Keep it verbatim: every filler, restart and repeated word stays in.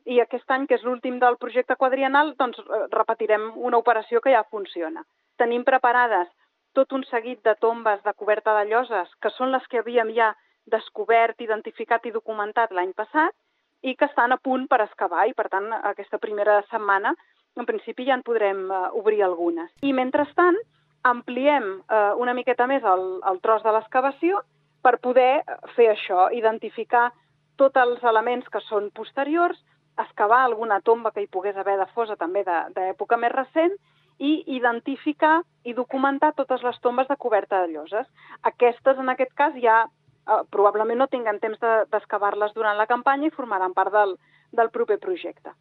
i aquest any, que és l'últim del projecte quadriennal, doncs repetirem una operació que ja funciona. Tenim preparades tot un seguit de tombes de coberta de lloses, que són les que havíem ja descobert, identificat i documentat l'any passat, i que estan a punt per excavar, i per tant aquesta primera setmana en principi ja en podrem uh, obrir algunes. I mentrestant ampliem uh, una miqueta més el, el tros de l'excavació per poder fer això, identificar tots els elements que són posteriors, excavar alguna tomba que hi pogués haver de fosa també d'època més recent i identificar i documentar totes les tombes de coberta de lloses. Aquestes, en aquest cas, ja eh, probablement no tinguen temps d'excavar-les durant la campanya i formaran part del, del proper projecte.